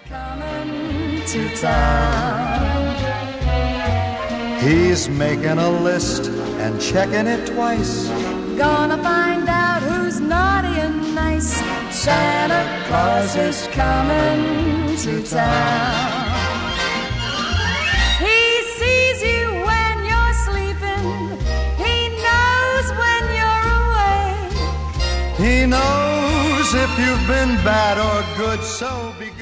coming to town. He's making a list and checking it twice. Gonna find out who's naughty and nice. Santa Claus is coming to town. He sees you when you're sleeping. He knows when you're awake. He knows if you've been bad or good, so be